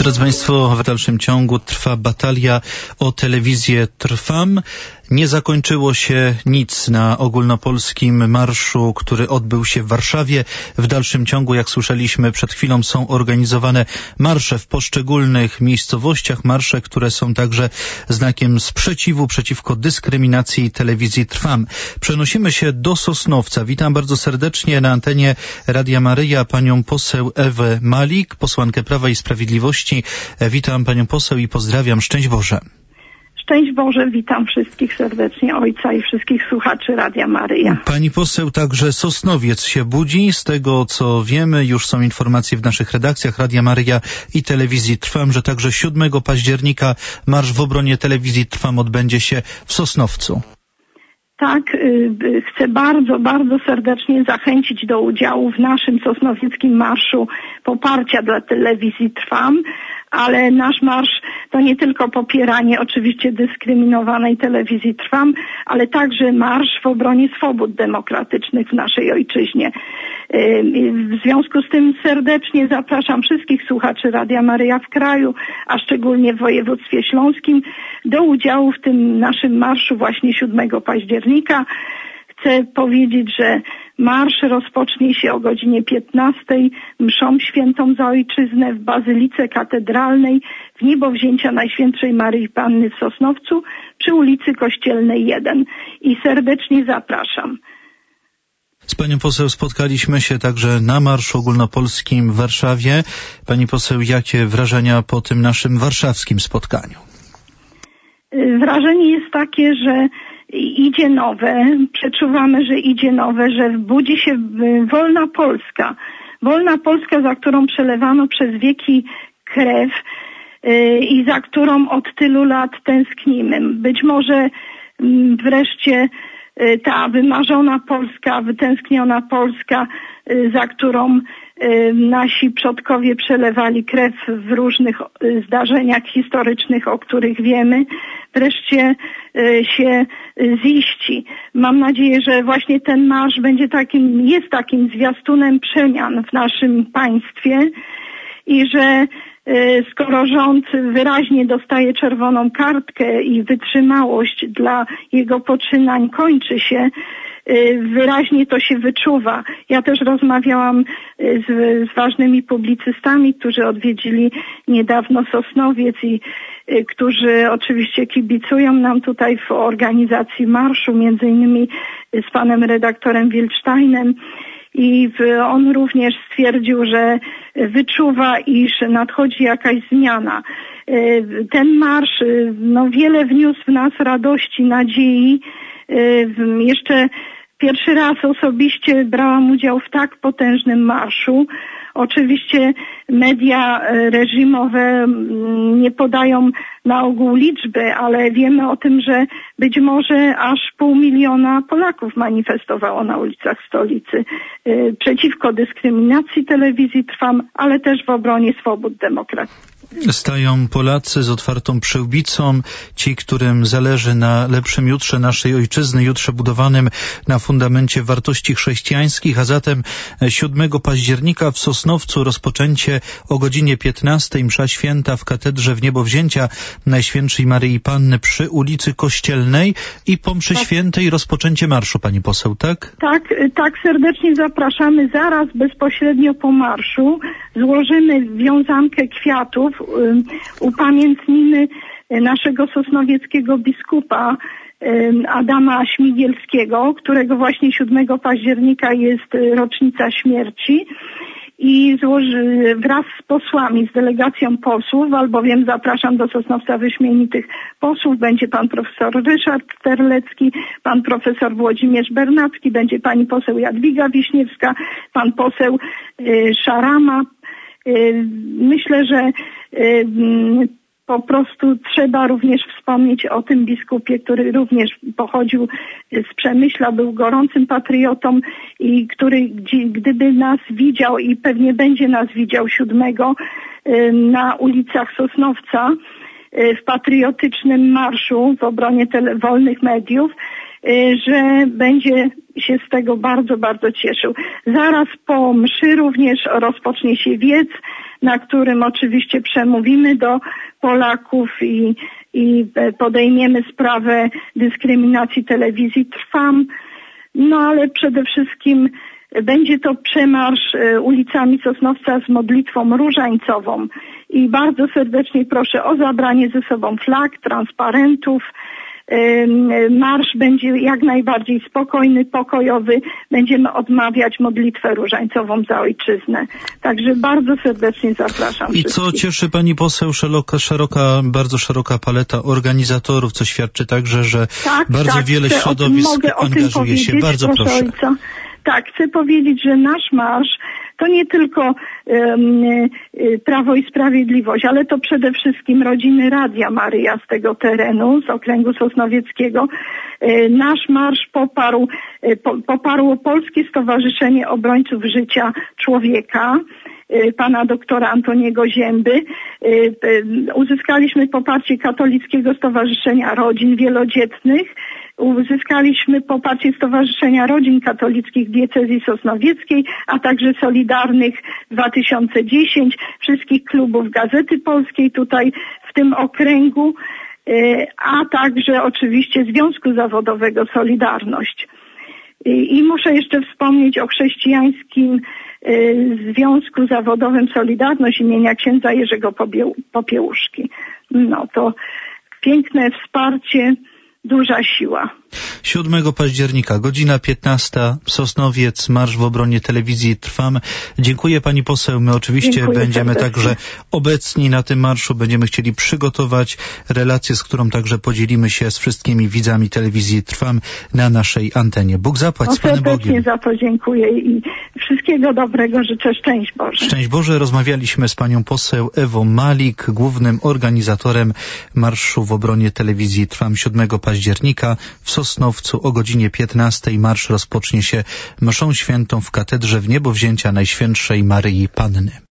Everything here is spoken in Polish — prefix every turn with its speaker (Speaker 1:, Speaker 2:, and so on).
Speaker 1: Drodzy Państwo, w dalszym ciągu trwa batalia o telewizję Trwam. Nie zakończyło się nic na ogólnopolskim marszu, który odbył się w Warszawie. W dalszym ciągu, jak słyszeliśmy przed chwilą, są organizowane marsze w poszczególnych miejscowościach, marsze, które są także znakiem sprzeciwu przeciwko dyskryminacji telewizji Trwam. Przenosimy się do Sosnowca. Witam bardzo serdecznie na antenie Radia Maryja panią poseł Ewę Malik, posłankę Prawa i Sprawiedliwości. Witam panią poseł i pozdrawiam. Szczęść Boże.
Speaker 2: Szczęść Boże, witam wszystkich serdecznie, ojca i wszystkich słuchaczy Radia Maryja.
Speaker 1: Pani poseł, także Sosnowiec się budzi. Z tego, co wiemy, już są informacje w naszych redakcjach Radia Maryja i Telewizji Trwam, że także 7 października marsz w obronie Telewizji Trwam odbędzie się w Sosnowcu.
Speaker 2: Tak, chcę bardzo, bardzo serdecznie zachęcić do udziału w naszym sosnowieckim marszu poparcia dla Telewizji Trwam, ale nasz marsz to nie tylko popieranie oczywiście dyskryminowanej Telewizji Trwam, ale także marsz w obronie swobód demokratycznych w naszej ojczyźnie. W związku z tym serdecznie zapraszam wszystkich słuchaczy Radia Maryja w kraju, a szczególnie w województwie śląskim, do udziału w tym naszym marszu właśnie 7 października. Chcę powiedzieć, że marsz rozpocznie się o godzinie 15 mszą świętą za ojczyznę w Bazylice Katedralnej w niebowzięcia Najświętszej Maryi Panny w Sosnowcu przy ulicy Kościelnej 1 i serdecznie zapraszam.
Speaker 1: Z panią poseł spotkaliśmy się także na marszu ogólnopolskim w Warszawie. Pani poseł, jakie wrażenia po tym naszym warszawskim spotkaniu?
Speaker 2: Wrażenie jest takie, że idzie nowe, przeczuwamy, że idzie nowe, że budzi się wolna Polska. Wolna Polska, za którą przelewano przez wieki krew i za którą od tylu lat tęsknimy. Być może wreszcie ta wymarzona Polska, wytęskniona Polska, za którą nasi przodkowie przelewali krew w różnych zdarzeniach historycznych, o których wiemy, wreszcie się ziści. Mam nadzieję, że właśnie ten marsz jest takim zwiastunem przemian w naszym państwie i że skoro rząd wyraźnie dostaje czerwoną kartkę i wytrzymałość dla jego poczynań kończy się, wyraźnie to się wyczuwa. Ja też rozmawiałam z ważnymi publicystami, którzy odwiedzili niedawno Sosnowiec i którzy oczywiście kibicują nam tutaj w organizacji marszu, między innymi z panem redaktorem Wilcztajnem. I on również stwierdził, że wyczuwa, iż nadchodzi jakaś zmiana. Ten marsz wiele wniósł w nas radości, nadziei. Jeszcze pierwszy raz osobiście brałam udział w tak potężnym marszu. Oczywiście media reżimowe nie podają na ogół liczby, ale wiemy o tym, że być może aż 500 000 Polaków manifestowało na ulicach stolicy przeciwko dyskryminacji Telewizji Trwam, ale też w obronie swobód demokratycznych.
Speaker 1: Stają Polacy z otwartą przyłbicą, ci, którym zależy na lepszym jutrze naszej ojczyzny, jutrze budowanym na fundamencie wartości chrześcijańskich, a zatem 7 października w Sosnowcu rozpoczęcie o godzinie 15 msza święta w katedrze w niebowzięcia Najświętszej Maryi Panny przy ulicy Kościelnej i po mszy świętej rozpoczęcie marszu, pani poseł, tak?
Speaker 2: Tak, serdecznie zapraszamy. Zaraz bezpośrednio po marszu złożymy wiązankę kwiatów, upamiętnimy naszego sosnowieckiego biskupa Adama Śmigielskiego, którego właśnie 7 października jest rocznica śmierci, i wraz z posłami, z delegacją posłów, albowiem zapraszam do Sosnowca wyśmienitych posłów, będzie pan profesor Ryszard Terlecki, pan profesor Włodzimierz Bernacki, będzie pani poseł Jadwiga Wiśniewska, pan poseł Szarama. Myślę, że po prostu trzeba również wspomnieć o tym biskupie, który również pochodził z Przemyśla, był gorącym patriotą i który gdyby nas widział i pewnie będzie nas widział 7 na ulicach Sosnowca w patriotycznym marszu w obronie wolnych mediów, że będzie się z tego bardzo, bardzo cieszył. Zaraz po mszy również rozpocznie się wiec, na którym oczywiście przemówimy do Polaków i podejmiemy sprawę dyskryminacji telewizji Trwam. No ale przede wszystkim będzie to przemarsz ulicami Sosnowca z modlitwą różańcową i bardzo serdecznie proszę o zabranie ze sobą flag, transparentów. Marsz będzie jak najbardziej spokojny, pokojowy. Będziemy odmawiać modlitwę różańcową za ojczyznę. Także bardzo serdecznie zapraszam
Speaker 1: I
Speaker 2: wszystkich.
Speaker 1: co cieszy pani poseł, bardzo szeroka paleta organizatorów, co świadczy także, że bardzo wiele środowisk angażuje się. Bardzo proszę.
Speaker 2: Ojca. Tak, chcę powiedzieć, że nasz marsz to nie tylko Prawo i Sprawiedliwość, ale to przede wszystkim rodziny Radia Maryja z tego terenu, z okręgu sosnowieckiego. Nasz marsz poparło Polskie Stowarzyszenie Obrońców Życia Człowieka, pana doktora Antoniego Zięby. Uzyskaliśmy poparcie Katolickiego Stowarzyszenia Rodzin Wielodzietnych. Uzyskaliśmy poparcie Stowarzyszenia Rodzin Katolickich Diecezji Sosnowieckiej, a także Solidarnych 2010, wszystkich klubów Gazety Polskiej tutaj w tym okręgu, a także oczywiście Związku Zawodowego Solidarność. I muszę jeszcze wspomnieć o chrześcijańskim Związku Zawodowym Solidarność imienia księdza Jerzego Popiełuszki. No to piękne wsparcie, duża siła.
Speaker 1: 7 października, godzina 15, Sosnowiec, marsz w obronie telewizji Trwam. Dziękuję pani poseł. My oczywiście będziemy także obecni na tym marszu. Będziemy chcieli przygotować relację, z którą także podzielimy się z wszystkimi widzami telewizji Trwam na naszej antenie. Bóg zapłać z Panem Bogiem.
Speaker 2: Serdecznie za to dziękuję i wszystkiego dobrego życzę. Szczęść Boże.
Speaker 1: Szczęść Boże. Rozmawialiśmy z panią poseł Ewą Malik, głównym organizatorem marszu w obronie telewizji Trwam 7 października w Sosnowcu o godzinie 15. Marsz rozpocznie się mszą świętą w katedrze w niebowzięcia Najświętszej Maryi Panny.